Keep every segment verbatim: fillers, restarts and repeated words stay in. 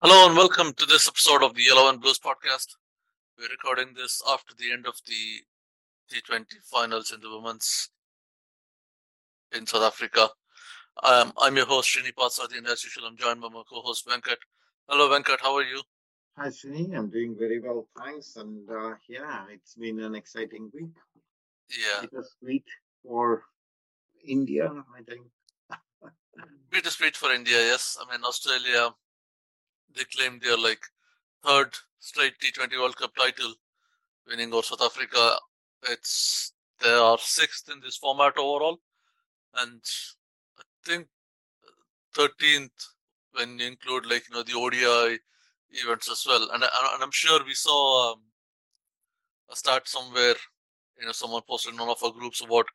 Hello and welcome to this episode of the Yellow and Blues podcast. We're recording this after the end of the T twenty finals in the women's in South Africa. Um, I'm your host, Srini Patsadi, and as usual, I'm joined by my co-host, Venkat. Hello, Venkat. How are you? Hi, Srini. I'm doing very well, thanks. And uh, yeah, it's been an exciting week. Yeah, Bittersweet for India, I think. bittersweet for India, yes. I mean, Australia, they claimed their like third straight T twenty World Cup title, winning over South Africa. It's they are sixth in this format overall, and I think thirteenth when you include like you know the O D I events as well. And, and I'm sure we saw um, a stat somewhere. You know, someone posted in one of our groups about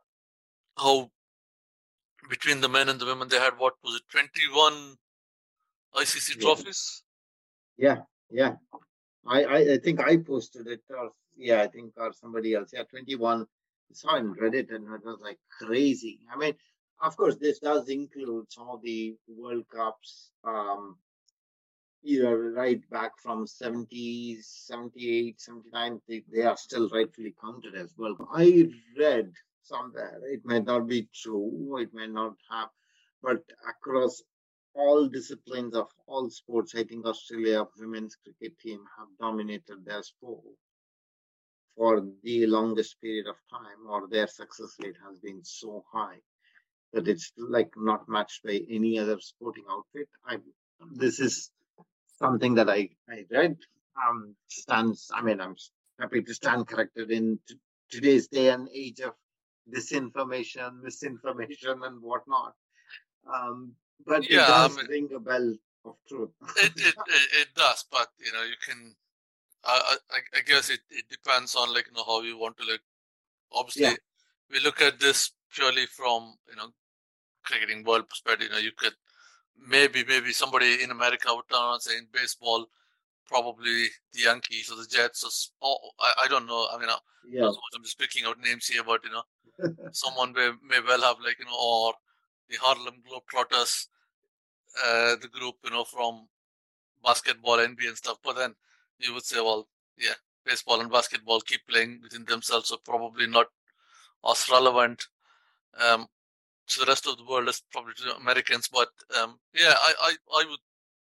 how between the men and the women they had what was it twenty-one I C C Yeah, trophies? yeah, yeah. I, I, I think I posted it, or yeah, I think, or somebody else. Yeah, twenty-one. I saw in Reddit, and it was like crazy. I mean, of course, this does include some of the World Cups. Um, you know, right back from seventies, seventy-eight, seventy-nine, they, they are still rightfully counted as well. I read somewhere, it may not be true, it may not have, but across all disciplines of all sports, I think Australia women's cricket team have dominated their sport for the longest period of time, or their success rate has been so high that it's like not matched by any other sporting outfit. I this is something that I, I read um, stands. I mean, I'm happy to stand corrected in t- today's day and age of disinformation, misinformation, and whatnot. Um, but it Yeah, I does mean ring a bell of truth. it it, it, it does, but you know you can. I, I I guess it, it depends on like you know how you want to like. Yeah, Obviously, we look at this purely from you know cricketing world perspective. You know, you could maybe maybe somebody in America would turn around and say in baseball, probably the Yankees or the Jets or, or I, I don't know. I mean, uh, yeah, not so much. I'm just picking out names here, but you know, someone may, may well have like you know, or the Harlem Globetrotters, uh, the group you know from basketball, N B A and stuff. But then you would say, well, yeah, baseball and basketball keep playing within themselves, so probably not as relevant. Um, to the rest of the world as probably to the Americans, but um, yeah, I, I, I would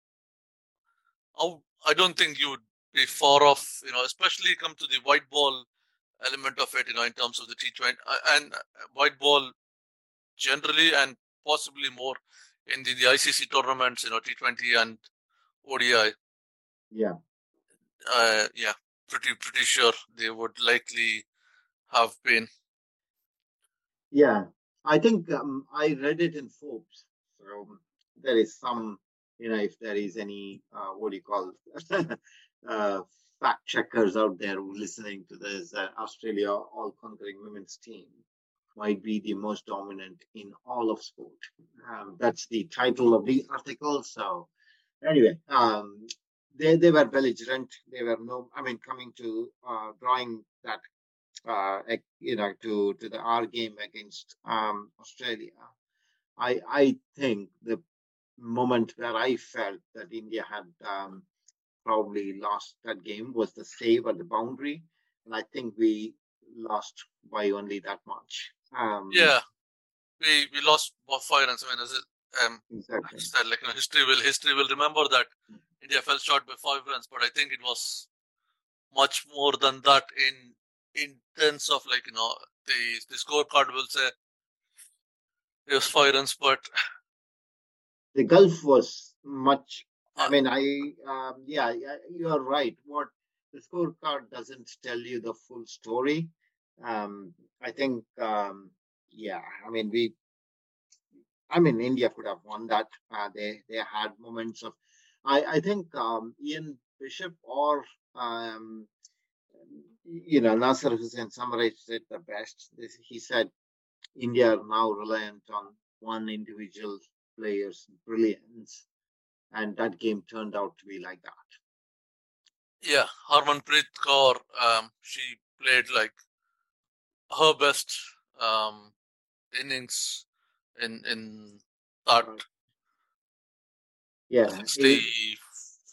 I, I don't think you would be far off, you know, especially come to the white ball element of it, you know, in terms of the T twenty uh, and uh, white ball generally and possibly more in the, the I C C tournaments, you know, T twenty and O D I. yeah, Uh, yeah, pretty pretty sure they would likely have been. yeah. I think um, I read it in Forbes. So there is some, you know, if there is any, uh, what do you call, uh, fact checkers out there who listening to this, uh, Australia all conquering women's team might be the most dominant in all of sport. Um, that's the title of the article. So anyway, um, they they were belligerent. They were no, I mean, coming to uh, drawing that uh, you know, to to the our game against um, Australia. I I think the moment where I felt that India had um, probably lost that game was the save at the boundary, and I think we lost by only that much. Um, Yeah, we we lost by five runs. I mean, as it, um, like exactly. you said, like you know, history will history will remember that India fell short by five runs, but I think it was much more than that in in terms of like you know the the scorecard will say it was five runs, but The Gulf was much. I uh, mean, I um, yeah, yeah, you are right. What the scorecard doesn't tell you the full story. Um, I think, um, yeah. I mean, we. I mean, India could have won that. Uh, they they had moments of. I I think um, Ian Bishop or um, you know Nasser Hussain summarized it the best. This, he said India are now reliant on one individual player's brilliance, and that game turned out to be like that. yeah, Harmanpreet Kaur, um, she played like her best um, innings in in that Right. Yeah, sixty it,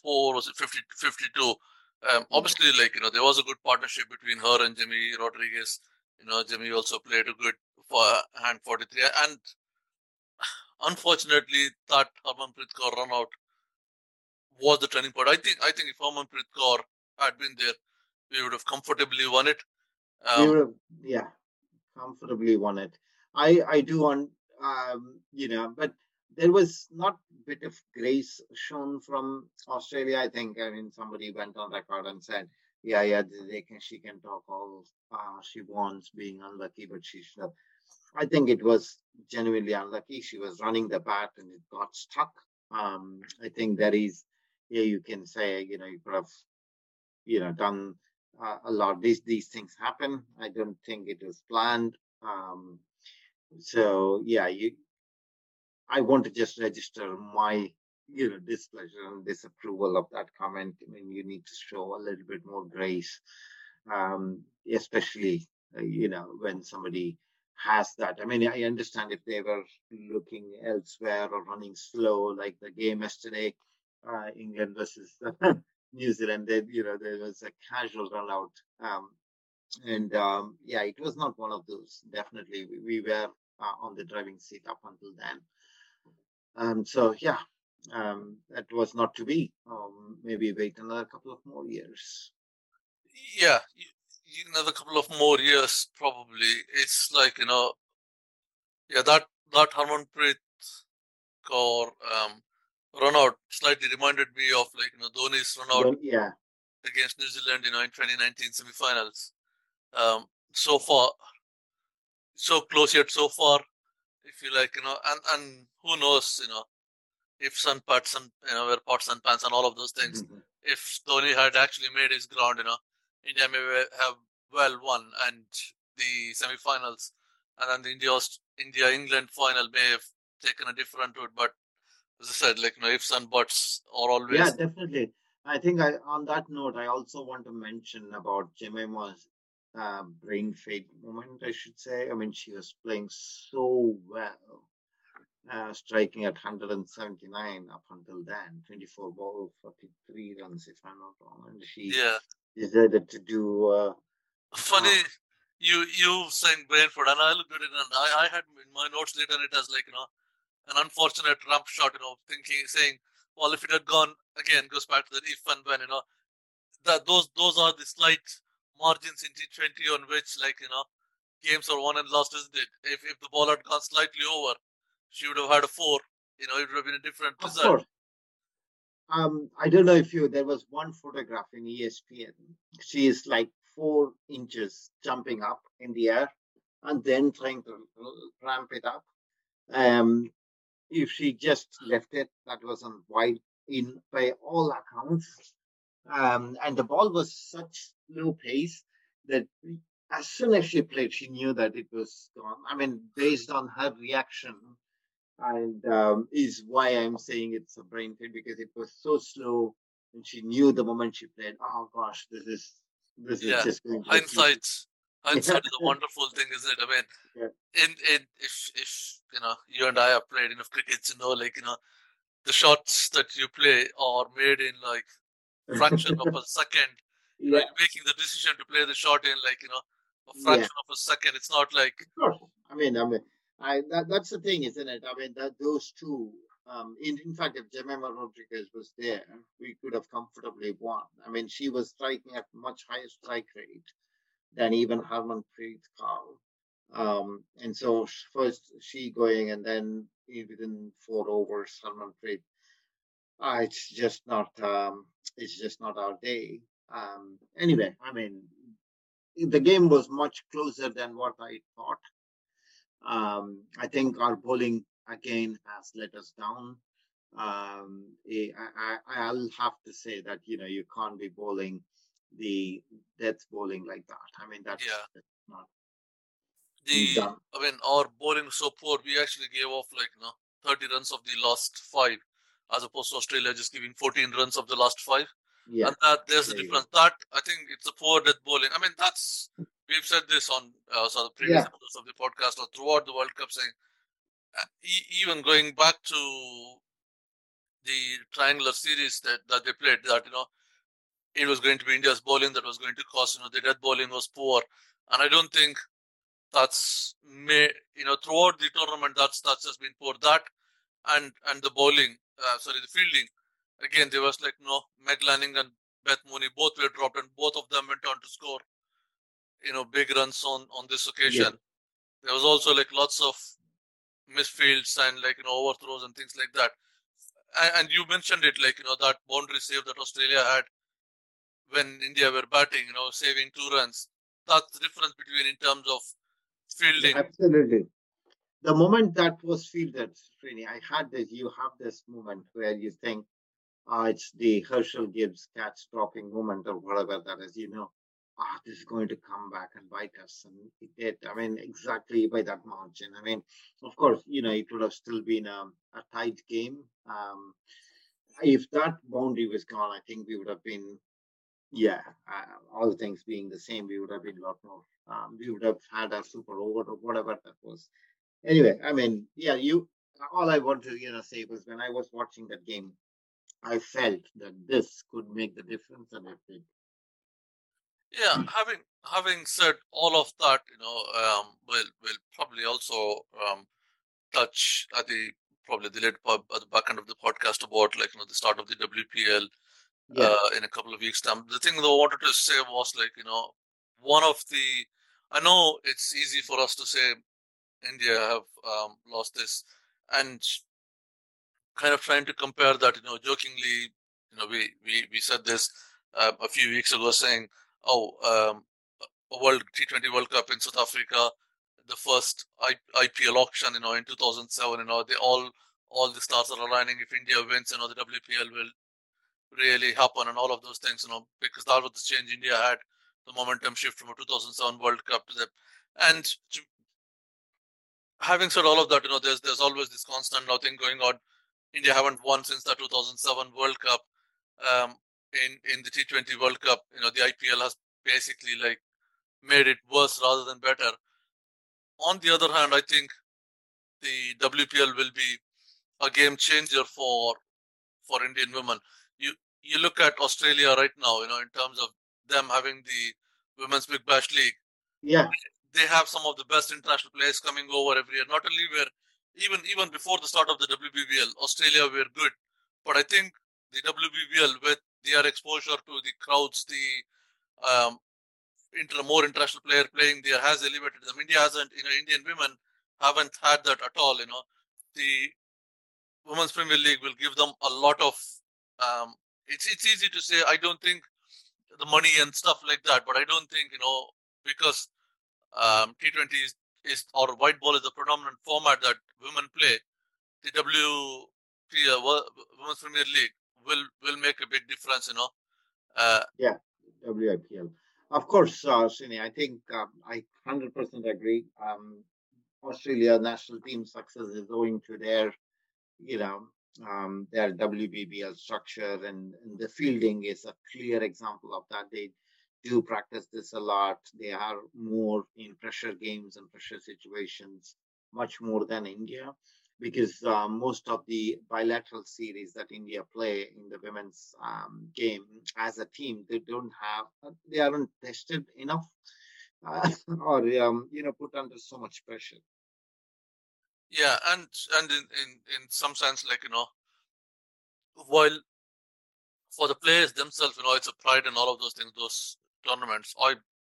fifty-four, was it fifty, fifty-two? Um, obviously, like, you know, there was a good partnership between her and Jimmy Rodriguez. You know, Jimmy also played a good for hand forty-three. And unfortunately, that Harmanpreet Kaur run out was the turning point. I think I think if Harmanpreet Kaur had been there, we would have comfortably won it. Um, we would have, yeah, comfortably won it. I I do want, um, you know, but there was not a bit of grace shown from Australia. I think. I mean, somebody went on record and said, "Yeah, yeah, they can. She can talk all uh, she wants, being unlucky, but she should have." I think it was genuinely unlucky. She was running the bat and it got stuck. Um, I think there is, yeah, you can say, you know, you could have, you know, done uh, a lot. These these things happen. I don't think it was planned. Um, so yeah, you. I want to just register my, you know, displeasure and disapproval of that comment. I mean, you need to show a little bit more grace, um, especially, uh, you know, when somebody has that. I mean, I understand if they were looking elsewhere or running slow, like the game yesterday, uh, England versus New Zealand. They, you know, there was a casual run out, um, and um, yeah, it was not one of those. Definitely, we, we were uh, on the driving seat up until then. Um, so yeah, um, that was not to be. Um, maybe wait another couple of more years. Yeah, another couple of more years probably. It's like, you know, yeah, that that Harmanpreet Kaur um, run out slightly reminded me of, like, you know, Dhoni's run out yeah. against New Zealand, you know, in twenty nineteen semi-finals. Um, so far, so close yet so far. If you like, you know, and and who knows, you know, if sun parts and, you know, were pots and pans and all of those things. Mm-hmm. If Dhoni had actually made his ground, you know, India may have well won and the semi-finals, and then the India India England final may have taken a different route. But as I said, like, you know, ifs and buts are always. Yeah, definitely. I think I, on that note, I also want to mention about Jemima's uh, brain fade moment, I should say. I mean, she was playing so well, uh, striking at one hundred seventy-nine up until then, twenty-four ball, forty-three runs, if I'm not wrong. And she Yeah. decided to do. Uh, Funny, uh, you you saying Brentford, and I looked at it, and I, I had in my notes written it as, like, you know, an unfortunate ramp shot, you know, thinking, saying, well, if it had gone again, goes back to the if and when, you know, that those those are the slight margins in T twenty on which, like, you know, games are won and lost, isn't it? If if the ball had gone slightly over, she would have had a four. You know, it would have been a different of result. course. Um, I don't know if you. There was one photograph in E S P N. She is like four inches jumping up in the air, and then trying to ramp it up. Um, if she just left it, that wasn't wide in by all accounts. Um, and the ball was such slow pace that as soon as she played, she knew that it was gone. I mean, based on her reaction, and um, is why I'm saying it's a brain fade, because it was so slow, and she knew the moment she played. Oh gosh, this is this yeah. is just going to hindsight. Hindsight is a wonderful thing, isn't it? I mean, yeah. in in if if you know, you and I have played enough cricket to know, like, you know, the shots that you play are made in like fraction of a second. You know, Yeah. you're making the decision to play the shot in, like, you know, a fraction Yeah. of a second. It's not like. Of course. I mean, I mean, I that, that's the thing, isn't it? I mean, that those two. Um, in, in fact, if Jemima Rodriguez was there, we could have comfortably won. I mean, she was striking at much higher strike rate than even Harmanpreet Kaur. Um, and so first she going, and then within four overs, Harmanpreet. Uh, it's just not. Um, it's just not our day. Um, anyway, I mean, the game was much closer than what I thought. Um, I think our bowling again has let us down. Um, I, I, I'll have to say that, you know, you can't be bowling the death bowling like that. I mean, that's, Yeah. that's not the. done. I mean, our bowling was so poor. We actually gave off, like, you know, thirty runs of the last five, as opposed to Australia just giving fourteen runs of the last five. Yeah. And that there's There the you difference. That, I think, it's a poor death bowling. I mean, that's we've said this on uh, so the previous Yeah. episodes of the podcast or throughout the World Cup, saying uh, e- even going back to the triangular series that, that they played, that, you know, it was going to be India's bowling that was going to cost, you know, the death bowling was poor. And I don't think that's, may, you know, throughout the tournament, that's, that's just been poor. That and, and the bowling, uh, sorry, the fielding, again, there was like, you know, Meg Lanning and Beth Mooney, both were dropped and both of them went on to score, you know, big runs on, on this occasion. Yes. There was also like lots of misfields and like, you know, overthrows and things like that. And, and you mentioned it, like, you know, that boundary save that Australia had when India were batting, you know, saving two runs. That's the difference between in terms of Yeah, fielding. absolutely. The moment that was fielded, Srini, I had this, you have this moment where you think, uh, it's the Herschel Gibbs catch dropping moment or whatever that is, you know, ah, this is going to come back and bite us. And it did. I mean, exactly by that margin. I mean, of course, you know, it would have still been a, a tight game. Um, if that boundary was gone, I think we would have been, yeah, uh, all things being the same, we would have been a lot more. Um, we would have had a super over or whatever that was. Anyway, I mean, yeah, you. All I want to, you know, say was when I was watching that game, I felt that this could make the difference, and it did. Yeah, having having said all of that, you know, um, we'll we'll probably also um, touch at the probably the late pub at the back end of the podcast about like you know the start of the W P L Yeah, uh, in a couple of weeks' time. The thing that I wanted to say was like you know one of the I know it's easy for us to say India have um, lost this, and kind of trying to compare that, you know, jokingly, you know, we we, we said this um, a few weeks ago, saying, oh, um, a World T twenty World Cup in South Africa, the first I, IPL auction, you know, in two thousand seven, you know, they all all the stars are aligning. If India wins, you know, the W P L will really happen, and all of those things, you know, because that was the change India had, the momentum shift from a two thousand seven World Cup to the, and to, having said all of that, you know, there's there's always this constant now thing going on. India haven't won since the two thousand seven World Cup. Um, in in the T twenty World Cup, you know, the I P L has basically like made it worse rather than better. On the other hand, I think the W P L will be a game changer for for Indian women. You you look at Australia right now, you know, in terms of them having the Women's Big Bash League, yeah, they have some of the best international players coming over every year. Not only were even even before the start of the W B B L, Australia were good, but I think the W B B L with their exposure to the crowds, the um, inter more international player playing there has elevated them. India hasn't, you know, Indian women haven't had that at all. You know, the Women's Premier League will give them a lot of. Um, it's it's easy to say. I don't think the money and stuff like that, but I don't think you know because um, T twenty is, is or white ball is the predominant format that women play. The W P uh, Women's Premier League will will make a big difference. You know. Uh, yeah, W I P L. Of course, uh, Srini, I think um, I one hundred percent agree. Um, Australia national team success is owing to their, you know, um, their W B B L structure, and, and the fielding is a clear example of that. They do practice this a lot. They are more in pressure games and pressure situations, much more than India, because uh, most of the bilateral series that India play in the women's um, game as a team, they don't have, they aren't tested enough, uh, or um, you know, put under so much pressure. yeah, and and in, in in some sense, like you know, while for the players themselves, you know, it's a pride and all of those things, those tournaments. I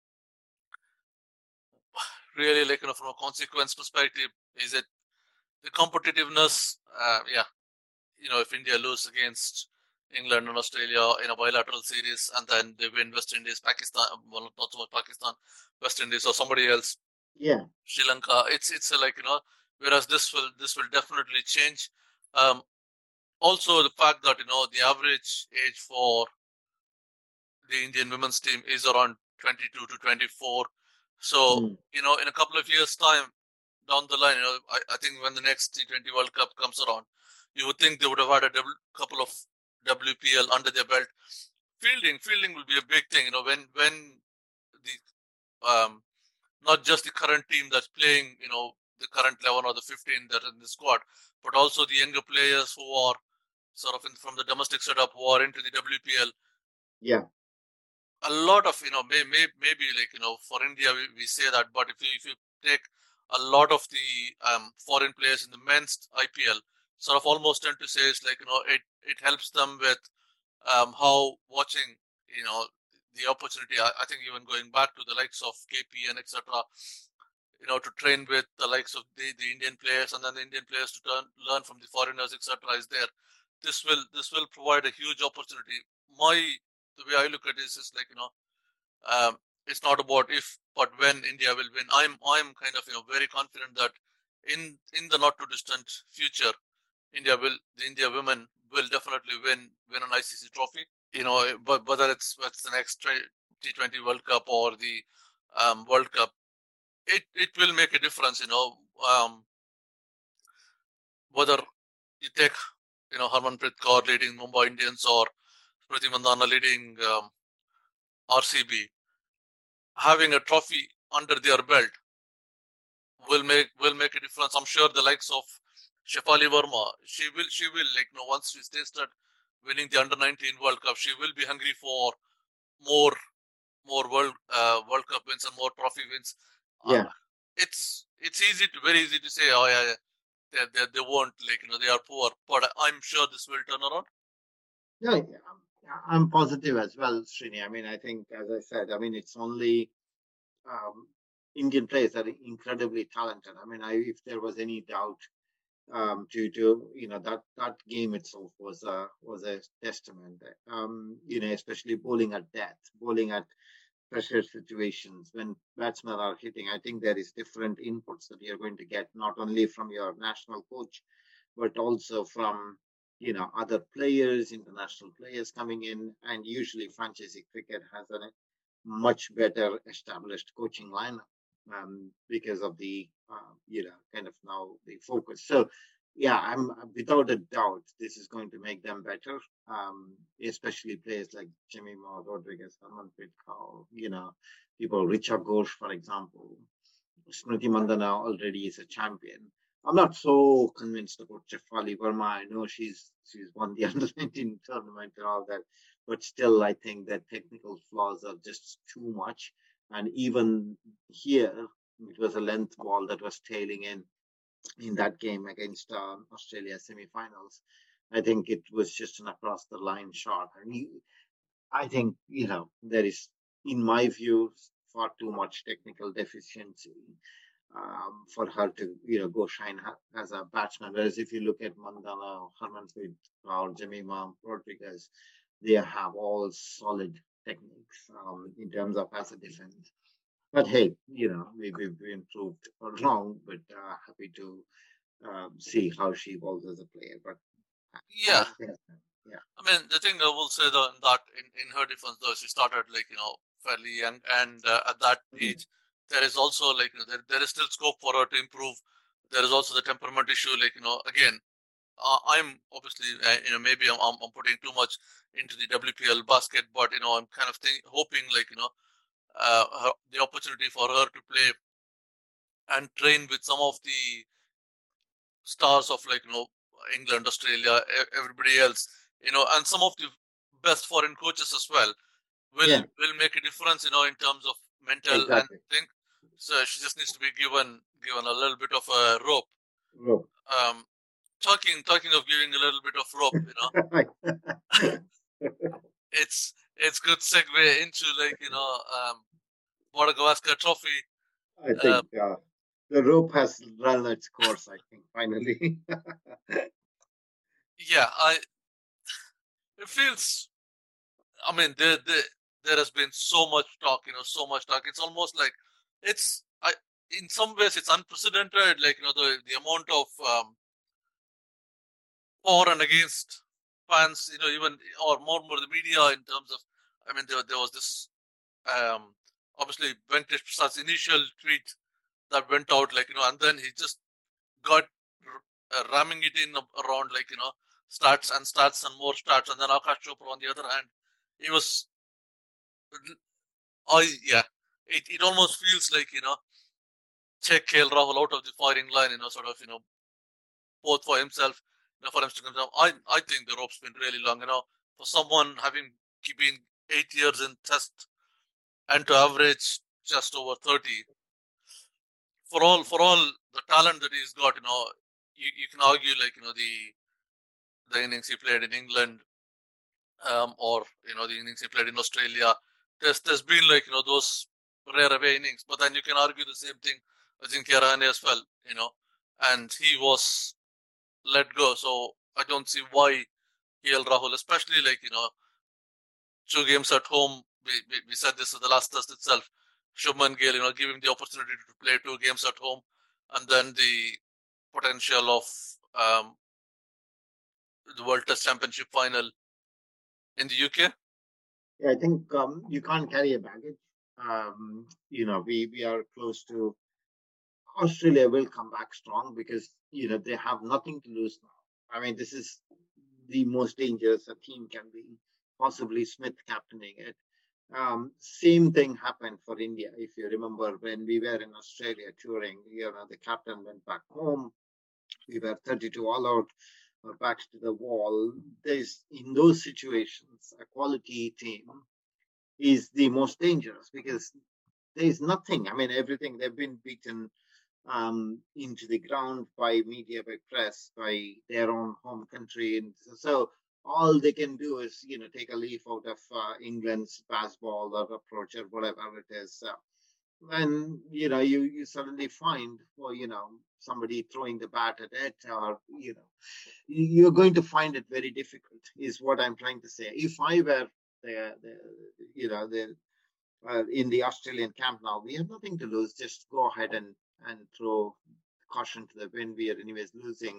really like, you know, from a consequence perspective, is it the competitiveness? Uh, yeah, you know, if India lose against England and Australia in a bilateral series, and then they win West Indies, Pakistan, well, not so much Pakistan, West Indies, or somebody else, Yeah, Sri Lanka. It's it's a, like you know, whereas this will this will definitely change. Um, also, the fact that you know the average age for the Indian women's team is around twenty-two to twenty-four. So, mm, you know, in a couple of years' time down the line, you know, I, I think when the next T twenty World Cup comes around, you would think they would have had a double, couple of W P L under their belt. Fielding, fielding will be a big thing, you know, when when the um, not just the current team that's playing, you know, the current eleven or the fifteen that are in the squad, but also the younger players who are sort of in, from the domestic setup war into the W P L. Yeah. A lot of, you know, may, may, maybe like, you know, for India, we, we say that, but if you, if you take a lot of the um, foreign players in the men's I P L, sort of almost tend to say it's like, you know, it, it helps them with um, how watching, you know, the opportunity. I, I think even going back to the likes of K P and et cetera, you know, to train with the likes of the, the Indian players, and then the Indian players to turn, learn from the foreigners, et cetera, is there. This will this will provide a huge opportunity. My the way I look at this is like, you know, um, it's not about if, but when India will win. I'm I'm kind of, you know, very confident that in in the not too distant future, India will the India women will definitely win win an I C C trophy. You know, but whether it's it's the next T twenty World Cup or the um, World Cup, it it will make a difference. You know, um, whether you take, you know, Harmanpreet Kaur leading Mumbai Indians or Smriti Mandhana leading um, R C B, having a trophy under their belt will make will make a difference. I'm sure the likes of Shefali Verma, she will she will like, you know, once she tasted winning the under nineteen World Cup, she will be hungry for more more World uh, World Cup wins and more trophy wins. Yeah. Uh, it's it's easy to very easy to say, oh yeah, they they they won't, like, you know, they are poor, but I'm sure this will turn around. Yeah, I'm positive as well, Srini. I mean, I think, as I said, I mean, it's only um, Indian players are incredibly talented. I mean, I, if there was any doubt um, to to you know that that game itself was a was a testament. Um, you know, especially bowling at death, bowling at pressure situations when batsmen are hitting. I think there is different inputs that you're going to get not only from your national coach, but also from you know other players, international players coming in, and usually franchisee cricket has a much better established coaching lineup um, because of the uh, you know kind of now the focus. So yeah, I'm without a doubt this is going to make them better, um, especially players like Jemimah Rodriguez, Harmanpreet Kaur, you know, people Richa Ghosh, for example. Smriti Mandhana already is a champion. I'm not so convinced about Shefali Verma. I know she's she's won the under nineteen tournament and all that, but still, I think that technical flaws are just too much. And even here, it was a length ball that was tailing in in that game against uh, Australia semi-finals. I think it was just an across the line shot. I mean, I think you know there is, in my view, far too much technical deficiency um, for her to you know go shine as a batsman. Whereas if you look at Mandhana, Harmanpreet or Jemimah Rodriguez, they have all solid techniques um, in terms of as a defense. But hey, you know we, we've been proved wrong. But uh, happy to um, see how she evolves as a player. But Yeah. uh, yeah, yeah. I mean, the thing I will say though, that in, in her defense though, she started like, you know, fairly young, and uh, at that age, mm-hmm. there is also like, you know, there, there is still scope for her to improve. There is also the temperament issue, like, you know, again, uh, I'm obviously, uh, you know, maybe I'm, I'm putting too much into the W P L basket, but, you know, I'm kind of think, hoping like, you know, uh, her, the opportunity for her to play and train with some of the stars of, like, you know, England, Australia, everybody else, you know, and some of the best foreign coaches as well will yeah. will make a difference, you know, in terms of mental exactly. and thing. So she just needs to be given given a little bit of a rope. Rope. Um, talking talking of giving a little bit of rope, you know, it's it's good segue into, like, you know, um, Madagascar Trophy. I think uh, uh, the rope has run its course. I think finally. yeah, I. It feels. I mean, there, there, there has been so much talk, you know, so much talk. It's almost like it's, I, in some ways, it's unprecedented. Like, you know, the the amount of um, for and against fans, you know, even or more and more the media in terms of. I mean, there there was this, um, obviously Venkatesh Prasad's initial tweet that went out, like, you know, and then he just got uh, ramming it in around, like, you know, starts and starts and more starts, and then Akash Chopra on the other hand, he was. I yeah, it, it almost feels like, you know, check K L Rahul out of the firing line, you know, sort of, you know, both for himself you know, for him to come down. I I think the rope's been really long. You know, for someone having been eight years in test and to average just over thirty, for all for all the talent that he's got, you know, you, you can argue like you know the the innings he played in England, um, or you know the innings he played in Australia. There's there's been like you know those rare away innings, but then you can argue the same thing Ajinkya Rahane as well, you know, and he was let go. So I don't see why K L Rahul, especially like you know two games at home. We, we, we said this at the last test itself. Shubman Gill, you know, give him the opportunity to play two games at home, and then the potential of um, the World Test Championship final in the U K. Yeah, I think um, you can't carry a baggage. Um, you know, we we are close to Australia will come back strong because you know they have nothing to lose now. I mean, this is the most dangerous a team can be. Possibly Smith captaining it. Um, same thing happened for India. If you remember when we were in Australia touring, you know, the captain went back home. We were thirty-two all out, our backs to the wall. There's in those situations, a quality team is the most dangerous because there's nothing. I mean, everything they've been beaten um, into the ground by media, by press, by their own home country, and so all they can do is, you know, take a leaf out of uh, England's pass ball or approach or whatever it is. Uh, and, you know, you, you suddenly find, well, you know, somebody throwing the bat at it or, you know, you're going to find it very difficult is what I'm trying to say. If I were the, the you know, the uh, in the Australian camp now, we have nothing to lose. Just go ahead and, and throw caution to the wind. We are anyways losing.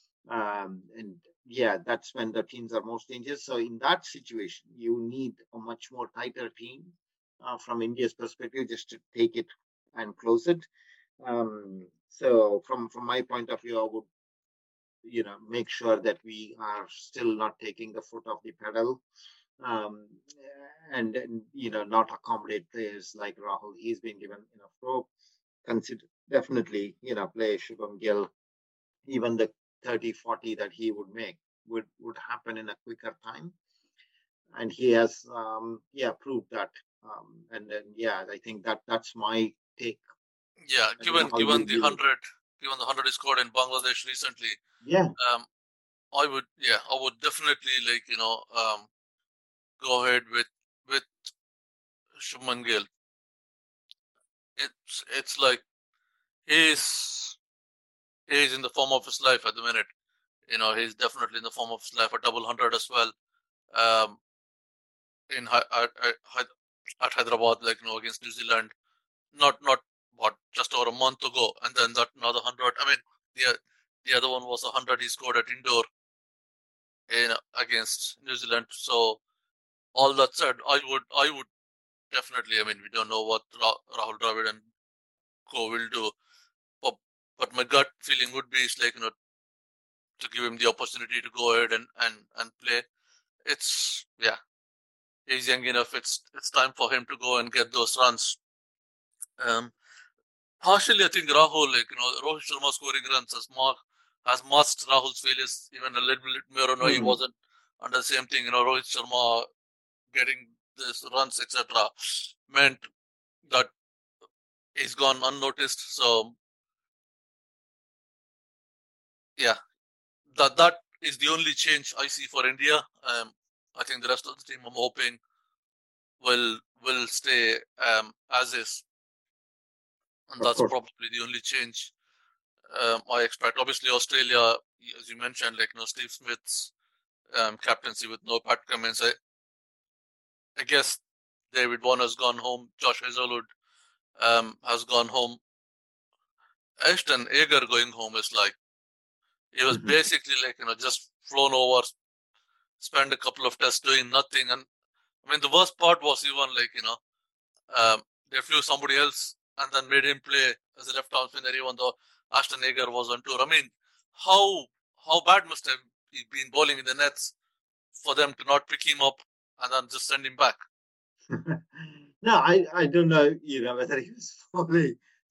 Um, and yeah, that's when the teams are most dangerous. So in that situation, you need a much more tighter team uh, from India's perspective, just to take it and close it. Um, so from from my point of view, I would, you know, make sure that we are still not taking the foot off the pedal, um, and, and you know, not accommodate players like Rahul. He's been given enough rope. Consider definitely, you know, play Shubham Gill. Even the thirty, forty that he would make would, would happen in a quicker time. And he has, um, yeah, proved that. Um, and then, yeah, I think that that's my take. Yeah, given given the hundred, given the hundred he scored in Bangladesh recently. Yeah. Um, I would, yeah, I would definitely like you know, um, go ahead with with Shubman Gill. It's it's like he's he's in the form of his life at the minute. You know, he's definitely in the form of his life. A double hundred as well. Um, in at, at, at Hyderabad, like you know, against New Zealand, not not what just over a month ago, and then that another hundred. I mean, the the other one was a hundred he scored at Indore in against New Zealand. So all that said, I would I would definitely. I mean, we don't know what Ra- Rahul Dravid and co will do, but but my gut feeling would be is like you know to give him the opportunity to go ahead and and and play. It's yeah. He's young enough. It's it's time for him to go and get those runs. Um, partially, I think Rahul, like you know, Rohit Sharma scoring runs has marked has masked Rahul's failures even a little bit more. No, mm. He wasn't under the same thing. You know, Rohit Sharma getting this runs, et cetera, meant that he's gone unnoticed. So, yeah, that that is the only change I see for India. Um, I think the rest of the team, I'm hoping, will will stay um, as is. And that's probably the only change um, I expect. Obviously, Australia, as you mentioned, like you know, Steve Smith's um, captaincy with no Pat Cummins. I, I guess David Warner's gone home. Josh Hazlewood um, has gone home. Ashton Agar going home is like he was mm-hmm. basically like you know just flown over, spent a couple of tests doing nothing. And I mean, the worst part was even like you know um, they flew somebody else and then made him play as a left arm spinner, even though Ashton Agar was on tour. I mean, how how bad must have he been bowling in the nets for them to not pick him up and then just send him back? No, I, I don't know, you know, whether he was fully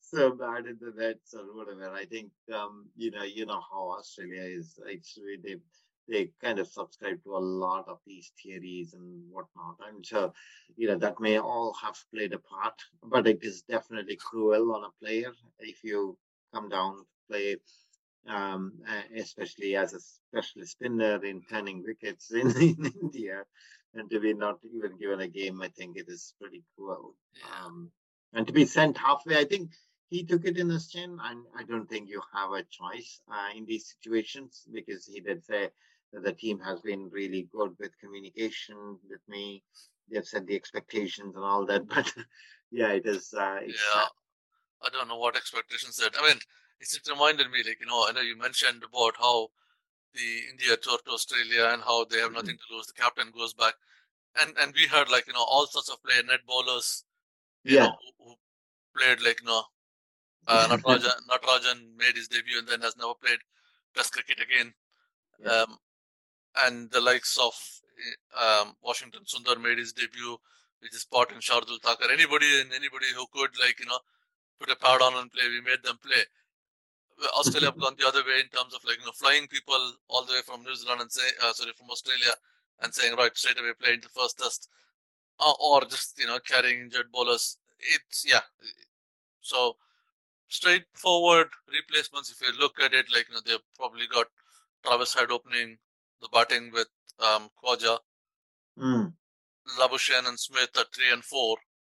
so bad in the nets or whatever. I think um, you know, you know how Australia is. Actually, they they kind of subscribe to a lot of these theories and whatnot. I'm sure, you know, that may all have played a part, but it is definitely cruel on a player if you come down to play, um, uh, especially as a special spinner in turning wickets in, in India, and to be not even given a game. I think it is pretty cruel. Yeah. Um, and to be sent halfway, I think he took it in his chin, and I don't think you have a choice uh, in these situations, because he did say that the team has been really good with communication with me. They've set the expectations and all that, but yeah, it is. Uh, it's Yeah, sad. I don't know what expectations that. I mean, it's, it reminded me, like, you know, I know you mentioned about how the India tour to Australia and how they have nothing to lose. The captain goes back, and and we heard, like, you know, all sorts of player net bowlers, you know, Yeah. who, who played, like, you know, uh, Natarajan. Natarajan made his debut and then has never played Test cricket again. Yeah. Um, and the likes of um, Washington Sundar made his debut with his spot in Shardul Thakur. Anybody and anybody who could, like, you know, put a pad on and play, we made them play. Australia have gone the other way in terms of, like, you know, flying people all the way from New Zealand and say, uh, sorry, from Australia, and saying, right, straight away play into first test, uh, or just, you know, carrying injured bowlers. It's, yeah. So straightforward replacements. If you look at it, like, you know, they've probably got Travis Head opening the batting with um, Khwaja, Mm. Labuschagne and Smith at three and four.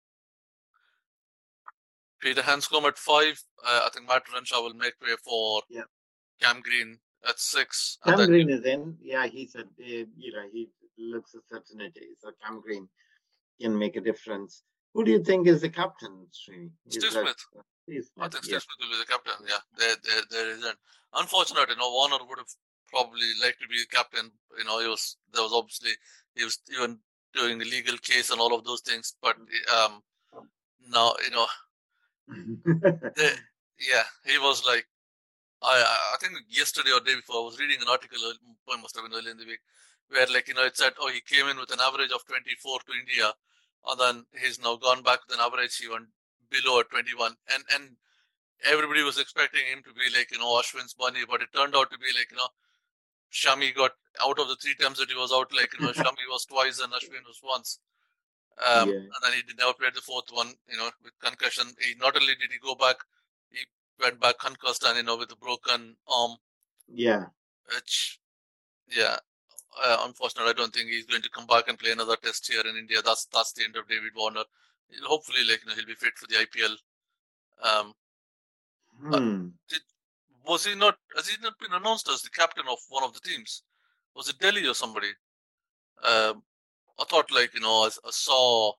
Peter Hanscom at five. Uh, I think Matt Renshaw will make way for Yeah. Cam Green at six. And Cam then, Green is in. Yeah, he said, uh, you know, he looks a certainty. So Cam Green can make a difference. Who do you think is the captain, Srini? Is Steve that Smith. uh, Steve I Smith? think Yeah. Steve Smith will be the captain. Yeah, there, there, there isn't. Unfortunate, you know, Warner would have probably liked to be the captain. You know, he was, there was obviously, he was even doing the legal case and all of those things. But um, now, you know, the, yeah, he was like, I, I think yesterday or day before, I was reading an article, it must have been early in the week, where, like, you know, it said, oh, he came in with an average of twenty-four to India, and then he's now gone back with an average even below at twenty-one. And, and everybody was expecting him to be like, you know, Ashwin's bunny, but it turned out to be like, you know, Shami got out of the three times that he was out, like, you know, Shami was twice and Ashwin was once. Um, Yeah. and then he did never played the fourth one, you know, with concussion. He not only did he go back, he went back concussed and, you know, with a broken arm, Yeah. which, yeah, uh, unfortunately, I don't think he's going to come back and play another test here in India. That's that's the end of David Warner. Hopefully, like, you know, he'll be fit for the I P L. Um, uh, Hmm. did, was he not? Has he not been announced as the captain of one of the teams? Was it Delhi or somebody? Um, I thought, like, you know, I, I saw.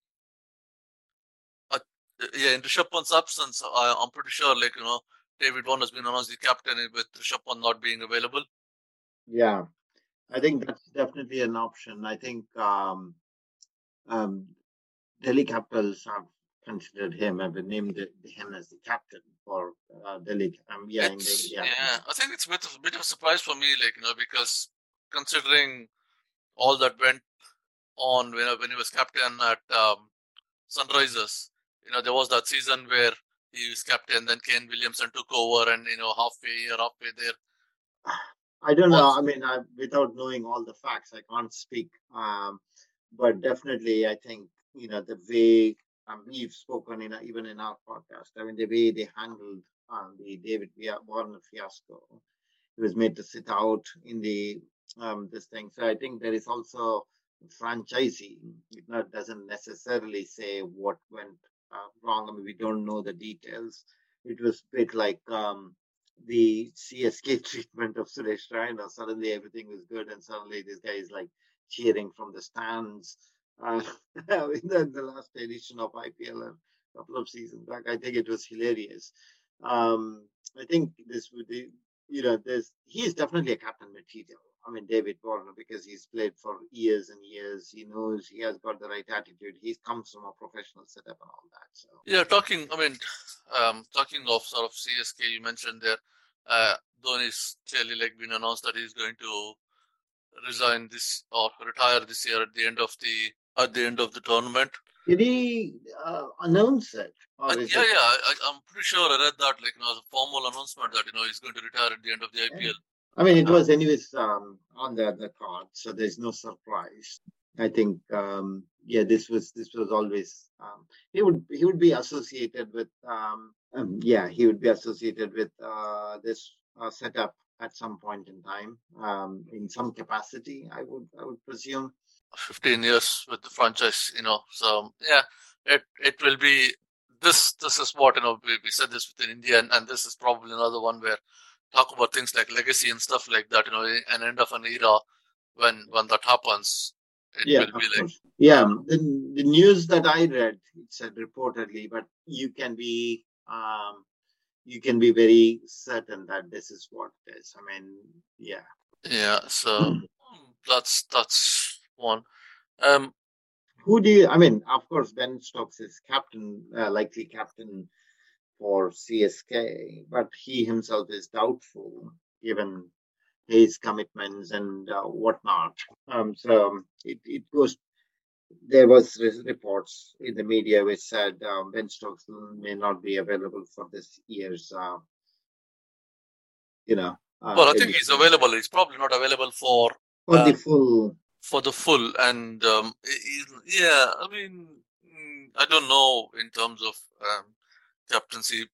Uh, yeah, in Rishabh Pant's absence, I, I'm pretty sure, like, you know, David Warner's been announced the captain with Rishabh Pant not being available. Yeah. I think that's definitely an option. I think um, um, Delhi Capitals have considered him, have named him as the captain for uh, Delhi. Um, yeah, in the It's, yeah. yeah, I think it's a bit of, a bit of a surprise for me, like, you know, because considering all that went on when, when he was captain at um, Sunrisers, you know, there was that season where he was captain, then Kane Williamson took over, and, you know, halfway here, halfway there. I don't know. Also, I mean, I, without knowing all the facts, I can't speak. Um, but definitely, I think you know the way um, we've spoken in even in our podcast. I mean, the way they handled um, the David Warner fiasco. He was made to sit out in the um, this thing. So I think there is also franchising. It not, doesn't necessarily say what went uh, wrong. I mean, we don't know the details. It was a bit like um, the C S K treatment of Suresh Raina. Suddenly everything was good, and suddenly this guy is like cheering from the stands. Uh, in the, the last edition of I P L a couple of seasons back, I think it was hilarious. Um, I think this would be, you know, there's he is definitely a captain material. I mean, David Warner, because he's played for years and years. He knows he has got the right attitude. He comes from a professional setup and all that. So yeah, talking, I mean, um, talking of sort of C S K, you mentioned there, uh, Dhoni's clearly, like, been announced that he's going to resign this or retire this year at the end of the at the end of the tournament. Did he uh, announce it, or Uh, is yeah, it? yeah, I, I'm pretty sure I read that, like, you know, as a formal announcement that, you know, he's going to retire at the end of the Yeah. I P L. I mean, it Uh, was anyways um, on the the card, so there's no surprise. I think, um, yeah, this was this was always um, he would he would be associated with um, um, yeah, he would be associated with uh, this uh, setup at some point in time, um, in some capacity. I would I would presume. fifteen years with the franchise, you know, so yeah, it it will be this. This is what, you know, we, we said this within India, and, and this is probably another one where talk about things like legacy and stuff like that. You know, an end of an era when when that happens, it Yeah, will be of like, course. Yeah, uh, the the news that I read, it said reportedly, but you can be um, you can be very certain that this is what it is. I mean, yeah. yeah. So that's that's one. Um, Who do you, I mean, of course, Ben Stokes is captain, uh, likely captain for C S K, but he himself is doubtful given his commitments and uh, whatnot. Um, so it, it goes, there was reports in the media which said um, Ben Stokes may not be available for this year's, uh, you know, uh, well, I think he's edition available. He's probably not available for for uh, the full. for the full. And um, he- yeah, I mean, mm, I don't know in terms of um, captaincy.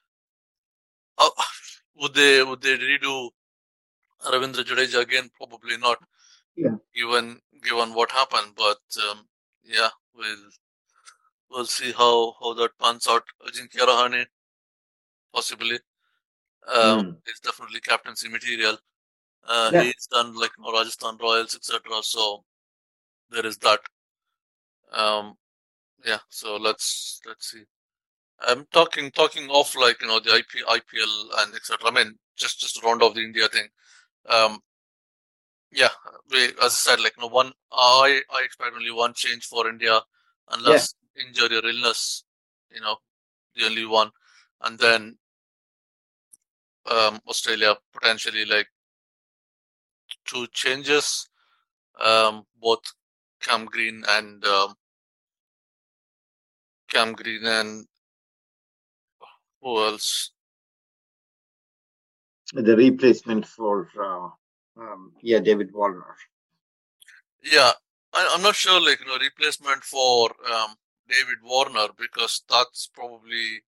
Uh, would they would they redo Ravindra Jadeja again? Probably not, Yeah, given given what happened. But um, yeah, we'll we'll see how how that pans out. Ajinkya Rahane possibly. Um, mm. is definitely captaincy material. Uh, Yeah, he's done like, you know, Rajasthan Royals, et cetera. So there is that. Um, yeah. So let's let's see. I'm talking talking off, like, you know, the I P, I P L and et cetera. I mean, just just to round off the India thing. Um, yeah, we, as I said, like, you know, one I I expect only one change for India, yeah. unless injury or illness, you know, the only one, and then um, Australia potentially like two changes, um, both Cam Green and um, Cam Green and who else? The replacement for, uh, um, yeah, David Warner. Yeah, I, I'm not sure, like, you know, replacement for um, David Warner, because that's probably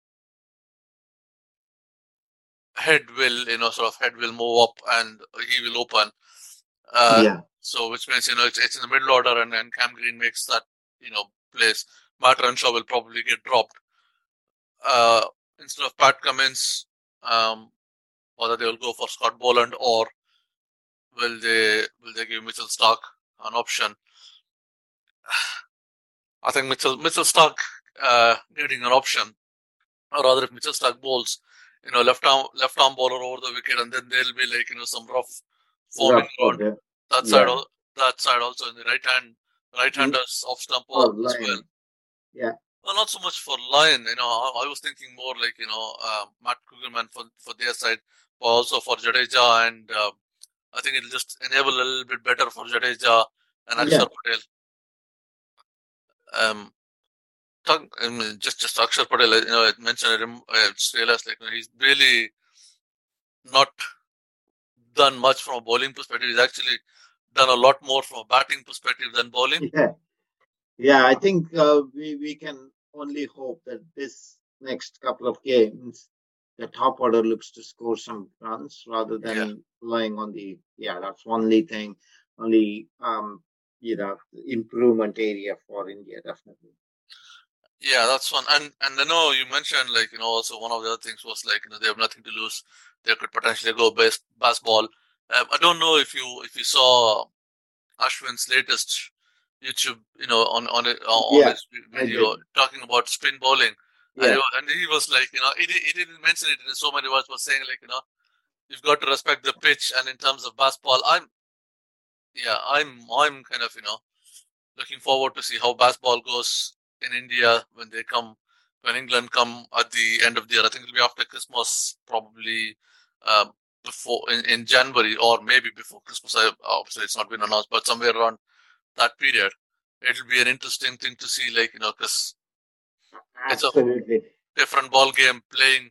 head will, you know, sort of head will move up and he will open. Uh, Yeah, so which means, you know, it's, it's in the middle order, and, and Cam Green makes that, you know, place. Matt Renshaw will probably get dropped. Uh, instead of Pat Cummins, um, whether they will go for Scott Boland, or will they will they give Mitchell Stark an option? I think Mitchell Mitchell Stark uh, getting an option, or rather, if Mitchell Stark bowls, you know, left arm left arm bowler over the wicket, and then there'll be like, you know, some rough forming rough for around the, that side. yeah, al- That side also in the right hand, right mm, handers off stumper or as well. Lion. Yeah, Well, not so much for Lion, you know. I, I was thinking more like, you know, uh, Matt Kugelman for for their side, but also for Jadeja, and uh, I think it'll just enable a little bit better for Jadeja and yeah. Akshar Patel. Um, talk, I mean, just just Akshar Patel, you know, I mentioned, I, rem- I just realized, like, you know, he's really not done much from a bowling perspective. He's actually done a lot more from a batting perspective than bowling. Yeah, yeah. I think uh, we we can only hope that this next couple of games, the top order looks to score some runs rather Yeah, than relying on the. Yeah, that's only thing, only um, you know, improvement area for India definitely. yeah, that's one. And and I know you mentioned, like, you know, also one of the other things was like, you know, they have nothing to lose. They could potentially go base baseball. Um, I don't know if you if you saw Ashwin's latest YouTube, you know, on on it, on Yeah, his I video did. talking about spin bowling, and he, Yeah, wa- and he was like, you know, he, di- he didn't mention it in so many words, but saying, like, you know, you've got to respect the pitch. And in terms of baseball, I'm yeah, I'm I'm kind of, you know, looking forward to see how baseball goes in India when they come, when England come at the end of the year. I think it'll be after Christmas, probably um, before in, in January, or maybe before Christmas. I, obviously, it's not been announced, but somewhere around that period. it'll be an interesting thing to see, like, you know, because it's a Absolutely. different ball game playing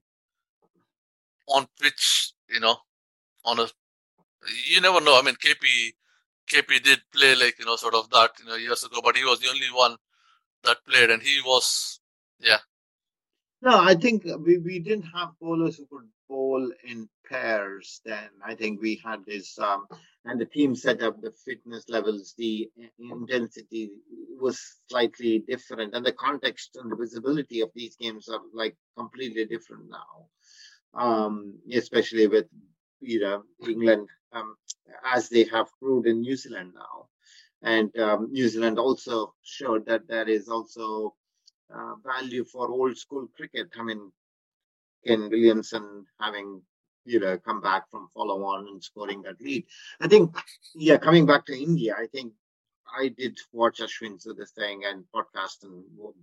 on pitch, you know, on a, you never know. I mean, K P, K P did play like, you know, sort of that, you know, years ago, but he was the only one that played, and he was, yeah. No, I think we, we didn't have bowlers who could bowl in pairs then. I think we had this, um, and the team setup, the fitness levels, the intensity was slightly different, and the context and the visibility of these games are like completely different now. Um, especially with, you know, England, um, as they have proved in New Zealand now. And um, New Zealand also showed that there is also uh, value for old school cricket. I mean, Ken Williamson having, you know, come back from follow on and scoring that lead. I think, yeah, coming back to India, I think I did watch Ashwin do this thing and podcast, and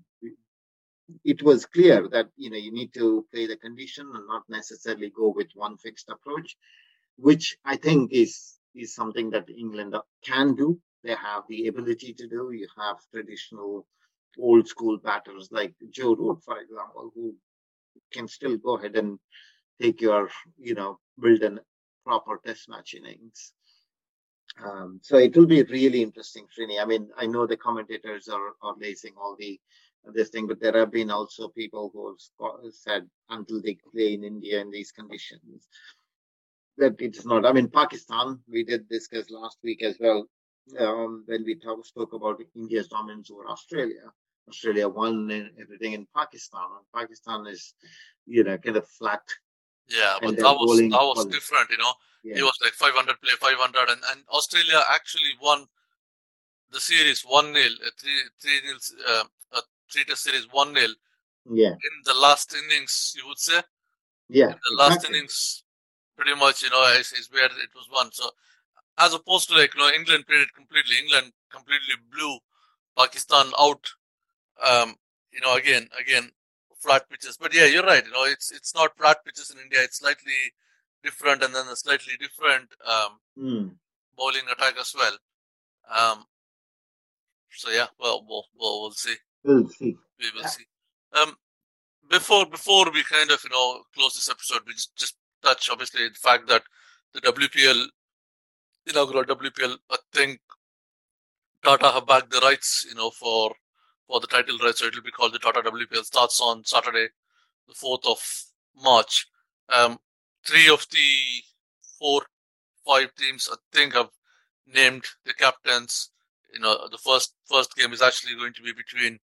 it was clear that, you know, you need to play the condition and not necessarily go with one fixed approach, which I think is is something that England can do. They have the ability to do. You have traditional old school batters like Joe Root, for example, who can still go ahead and take your, you know, build a proper test match innings. Um, so it will be really interesting, Srini. I mean, I know the commentators are, are raising all the this thing, but there have been also people who have said until they play in India in these conditions, that it's not. I mean, Pakistan, we did discuss last week as well, um, when we talk, spoke about India's dominance over Australia. Australia won everything in Pakistan. And Pakistan is, you know, kind of flat. Yeah, but And that their was bowling that was quality. different, you know. Yeah. It was like five hundred play, five hundred, and, and Australia actually won the series one nil, a three three nil, uh, a three test series one nil. Yeah. In the last innings, you would say. Yeah. In the last Exactly. innings, pretty much, you know, is, is where it was won. So, as opposed to, like, you know, England played it completely. England completely blew Pakistan out. Um, you know, again, again, flat pitches. But yeah, you're right. You know, it's it's not flat pitches in India. It's slightly different, and then a slightly different um, Mm. bowling attack as well. Um, so yeah, well, we'll we'll, we'll see. We'll see. We will Yeah. see. Um, before before we kind of, you know, close this episode, we just just touch obviously the fact that the W P L, inaugural W P L, I think Tata have backed the rights, you know, for for the title rights. So it'll be called the Tata W P L. Starts on Saturday, the fourth of March. Um, three of the four, five teams, I think, have named the captains. You know, the first first game is actually going to be between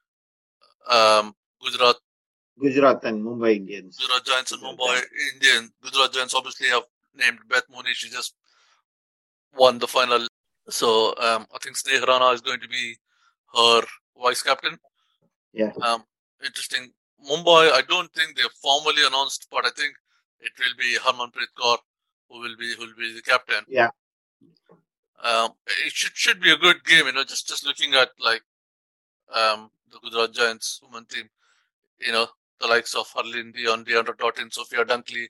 um, Gujarat, Gujarat and Mumbai Indians. Gujarat Giants and Mumbai Indians. Gujarat Giants obviously have named Beth Mooney. She just won the final. So um, I think Sneh Rana is going to be her vice captain. Yeah. Um, interesting. Mumbai, I don't think they've formally announced, but I think it will be Harmanpreet Kaur who will be who will be the captain. Yeah. Um, it should should be a good game, you know. Just just looking at like um, the Gujarat Giants women team, you know, the likes of Harleen Dion, Deandra Doughton, Sophia Dunkley,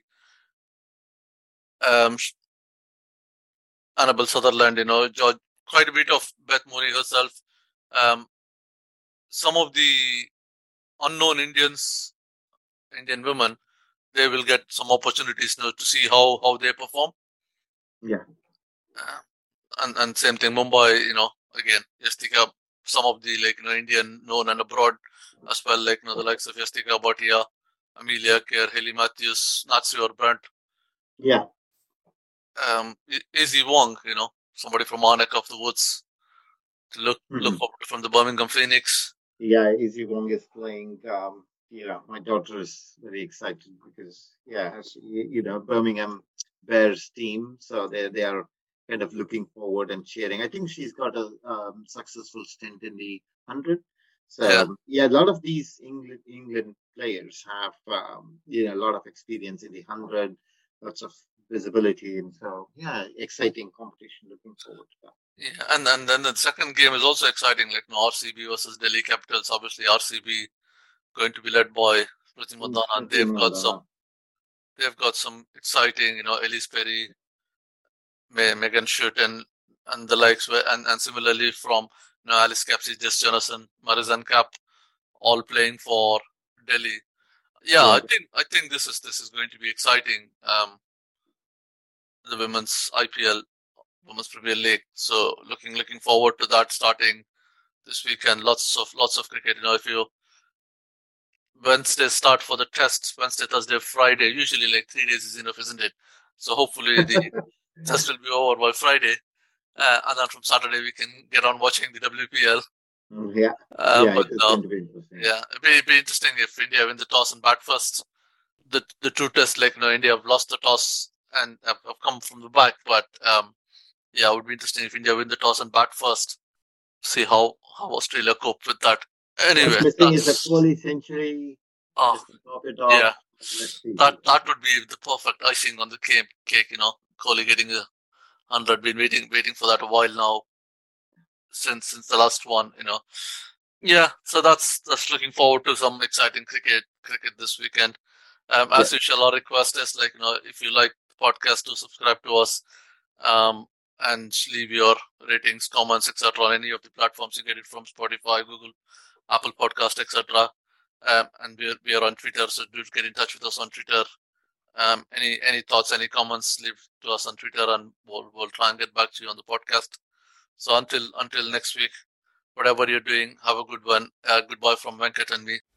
um, Annabelle Sutherland, you know, George, quite a bit of Beth Mooney herself. Um, some of the unknown Indians, Indian women, they will get some opportunities, you know, to see how, how they perform. Yeah. Uh, and, and same thing, Mumbai, you know, again, Yastika, some of the, like, you know, Indian known and abroad as well, like, you know, the likes of Yastika Bhatia, Amelia Kerr, Haley Matthews, Natsui Brandt. Yeah. Um, Izzy Wong, you know, somebody from our neck of the woods to look, Mm-hmm. look forward from the Birmingham Phoenix. Yeah, Izzy Wong is playing. Um, you know, my daughter is very excited because, yeah, she, you know, Birmingham Bears team, so they they are kind of looking forward and cheering. I think she's got a um, successful stint in the hundred. So Yeah. yeah, a lot of these England England players have um, you know, a lot of experience in the hundred, lots of visibility, and so yeah, exciting competition. Looking forward to that. Yeah, and, and then the second game is also exciting, like, you know, R C B versus Delhi Capitals. Obviously, R C B going to be led by Smriti Mandhana, and they've got some, they've got some exciting, you know, Elise Perry, Megan Schutt, and and the likes, and and similarly from you know, Alice Capsey, Jess Jonathan, Marizan Cap, all playing for Delhi. Yeah, Yeah. I think I think this is this is going to be exciting. Um, the women's I P L, Women's Premier League. So looking looking forward to that starting this weekend. Lots of lots of cricket. You know, if you Wednesday start for the tests, Wednesday, Thursday, Friday. Usually, like three days is enough, isn't it? So hopefully the test will be over by Friday, uh, and then from Saturday we can get on watching the W P L. Mm, yeah. Uh, yeah, but it is no, going to be interesting. yeah, it'd be, it'd be interesting if India win the toss and bat first. The the true test, like you know, India have lost the toss and have, have come from the back, but um, yeah, it would be interesting if India win the toss and bat first. See how how Australia cope with that. Anyway, What's missing is a that's Kohli century. oh Just to top it off. yeah, Let's see. that that would be the perfect icing on the cake. Cake, you know, Kohli getting a hundred. Been waiting waiting for that a while now, since since the last one, you know. Yeah, so that's that's looking forward to some exciting cricket cricket this weekend. Um, as Yeah. usual, our request is like you know if you like the podcast, to subscribe to us, um, and leave your ratings, comments, et cetera on any of the platforms you get it from: Spotify, Google, Apple Podcast, et cetera. Um, and we are we are on Twitter, so do get in touch with us on Twitter. Um, any any thoughts, any comments, leave to us on Twitter, and we'll we'll try and get back to you on the podcast. So until until next week, whatever you're doing, have a good one. Uh, goodbye from Venkat and me.